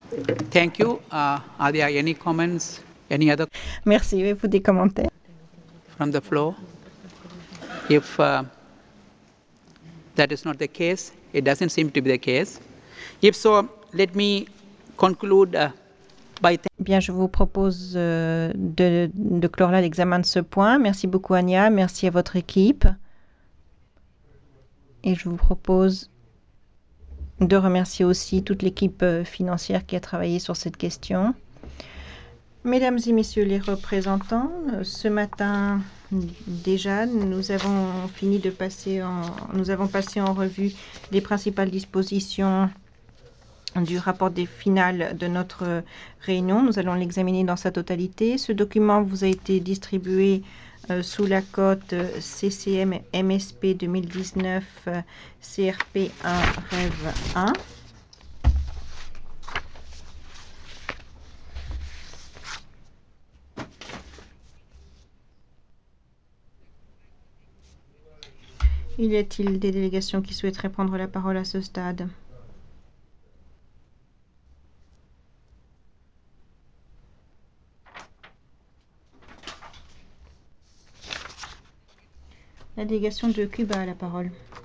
Thank you. Are there any comments? Any other Merci. Avez-vous des commentaires? from the floor? If that is not the case, it doesn't seem to be the case. If so, let me conclude by Bien, je vous propose de clore là l'examen de ce point. Merci beaucoup, Anya. Merci à votre équipe. Et je vous propose de remercier aussi toute l'équipe financière qui a travaillé sur cette question. Mesdames et messieurs les représentants, ce matin déjà, nous avons passé en revue les principales dispositions du rapport des finales de notre réunion. Nous allons l'examiner dans sa totalité. Ce document vous a été distribué sous la cote CCM MSP 2019 CRP 1 REV 1. Y a-t-il des délégations qui souhaiteraient prendre la parole à ce stade? La délégation de Cuba a la parole.